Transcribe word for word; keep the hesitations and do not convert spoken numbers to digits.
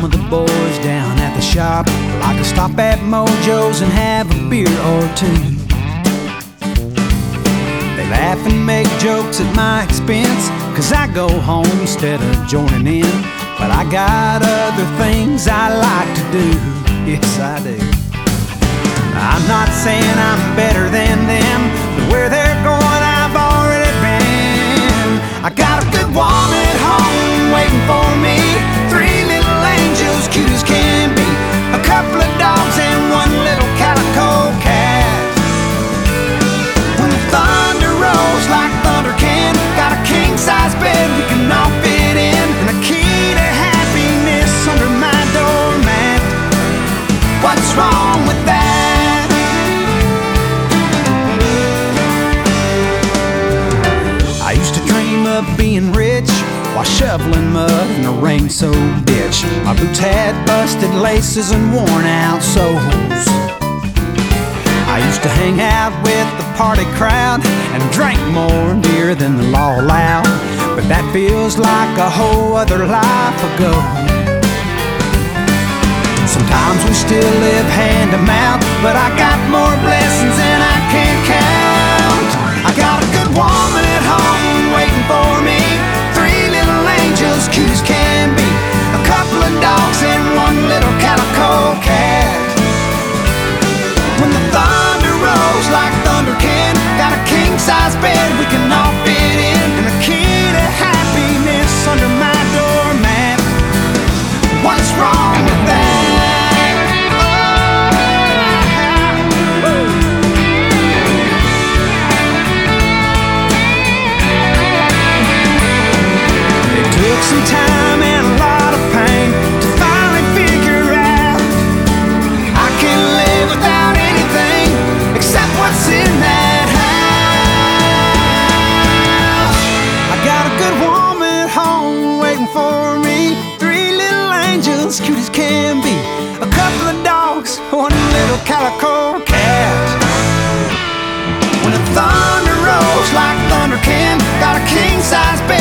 some of the boys down at the shop like to stop at Mojo's and have a beer or two. They laugh and make jokes at my expense, cause I go home instead of joining in. But I got other things I like to do, yes I do. I'm not saying I'm better than them, but where they're going I've already been. I got a good woman at home waiting for me, three little angels cute as can be, a couple of dogs and one little calico cat. When the thunder rolls like thunder can, got a king-size bed we can all fit in, and a key to happiness under my doormat. What's wrong with that? I used to dream of being rich while shoveling mud in a rain-soaked ditch. My boots had busted laces and worn-out soles. I used to hang out with the party crowd and drink more beer than the law allowed, but that feels like a whole other life ago. Sometimes we still live hand to mouth, but I got more blessings than I can count. I got a good woman at home waiting for me, three little angels cute as can be, a couple of dogs and one little calico cat. When the thunder rolls like thunder can, got a king-size bed we can all fit in, and a key to happiness under my doormat. What's wrong with that? Took some time and a lot of pain to finally figure out I can't live without anything except what's in that house. I got a good woman at home waiting for me, three little angels cute as can be, a couple of dogs, one little calico cat. When the thunder rolls like thunder can, got a king-size bed